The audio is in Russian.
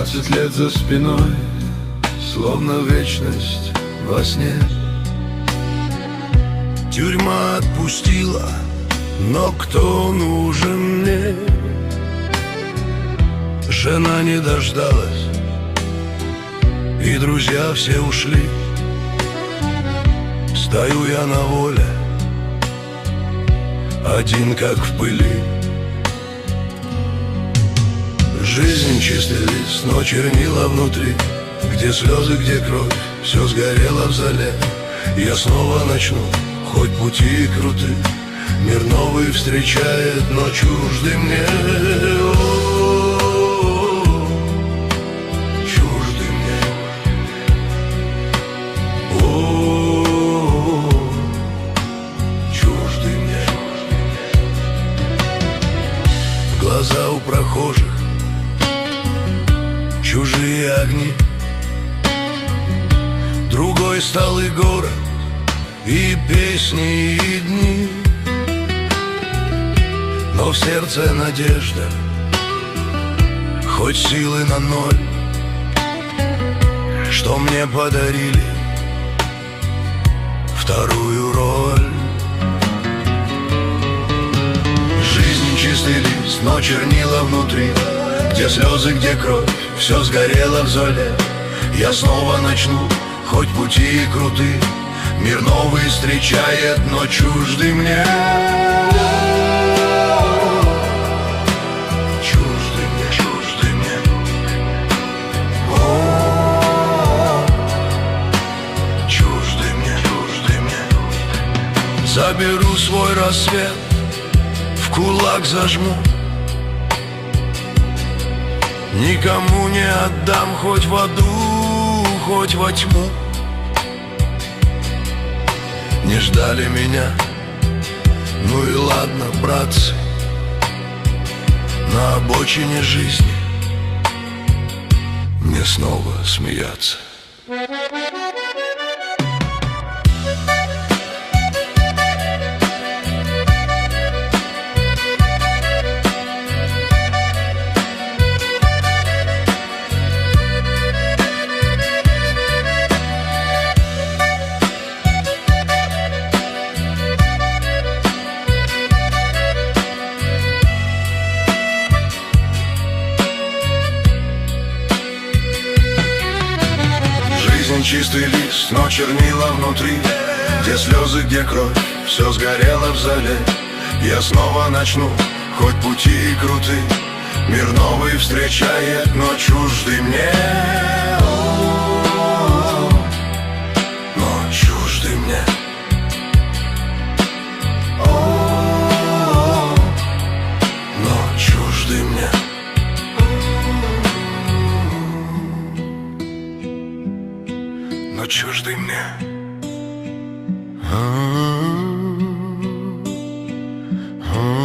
20 лет за спиной, словно вечность во сне. Тюрьма отпустила, но кто нужен мне? Жена не дождалась, и друзья все ушли. Стою я на воле, один как в пыли. Жизнь чистый лист, но чернила внутри. Где слезы, где кровь, все сгорело в зале. Я снова начну, хоть пути круты. Мир новый встречает, но чужды мне. О-о-о, чужды мне. О-о-о, чужды мне. Глаза у прохожих, чужие огни. Другой стал и город, и песни, и дни. Но в сердце надежда, хоть силы на ноль, что мне подарили вторую роль. Жизнь чистый лист, но чернила внутри. Где слезы, где кровь, все сгорело в золе. Я снова начну, хоть пути и круты. Мир новый встречает, но чужды мне. Чужды мне, чужды мне. О-о-о, чужды мне, чужды мне. Заберу свой рассвет, в кулак зажму. Никому не отдам, хоть в аду, хоть во тьму. Не ждали меня, ну и ладно, братцы. На обочине жизни мне снова смеяться. Чистый лист, но чернила внутри. Где слезы, где кровь, все сгорело в зале. Я снова начну, хоть пути и круты. Мир новый встречает, но чужды мне. О-о-о, но чужды мне. О-о-о, но чужды мне. Но чужды мне.